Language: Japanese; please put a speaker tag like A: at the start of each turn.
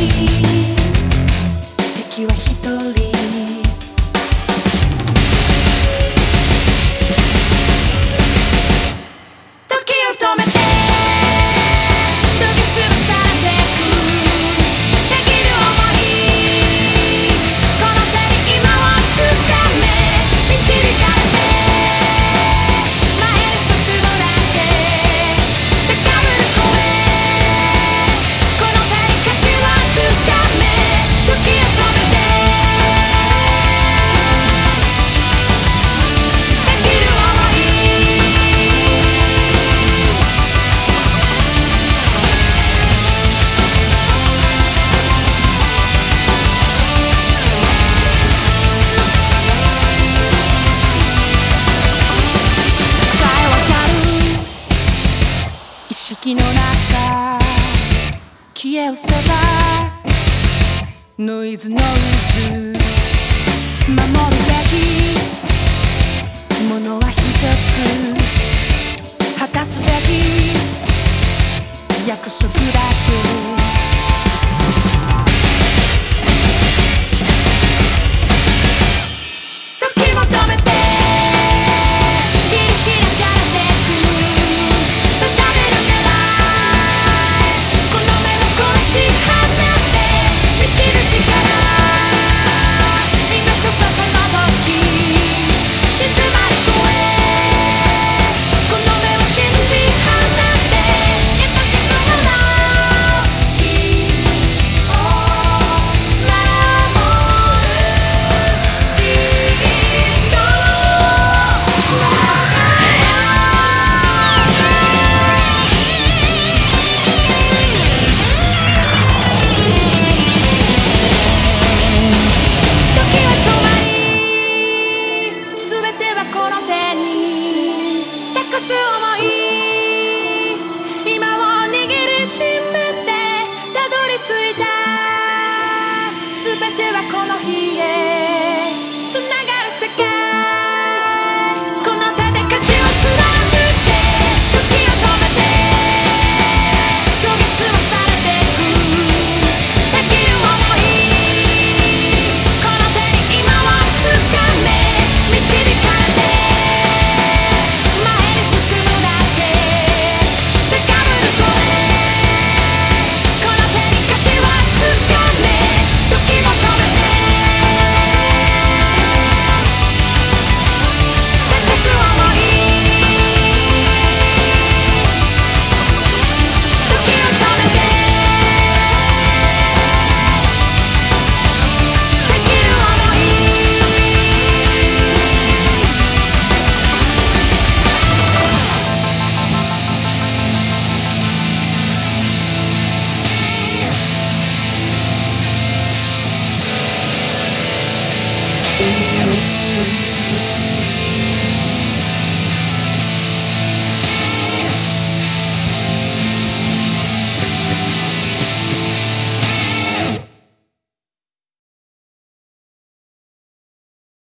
A: 敵は一人。時を止めて研ぎ澄まされてくできる想い、この手に今をつかめ導かれて前に進むだけ高ぶる声、この手に価値をつかめ時を止めてできる想い。さえ渡る意識の中消え失せたノイズの渦、守るべきものは一つ、果たすべき約束だけ。時も止めて切り開かれてく定める狙い、この目を殺し放って満ちる力、今こそその時静まる声、この目を信じ放って優しく笑う君を守るきっと。時は止まり全てはこの手に託す想い、今を握りしめてたどり着いた全てはこの日へつながる世界、この手で価値を貫け時を止めて研ぎ澄まされてくできる想い、この手に今をつかめ導かれて前に進むだけ高ぶる声、この手に価値をつかめ時も止めて託す想い、時を止めてできる想い。
B: うん。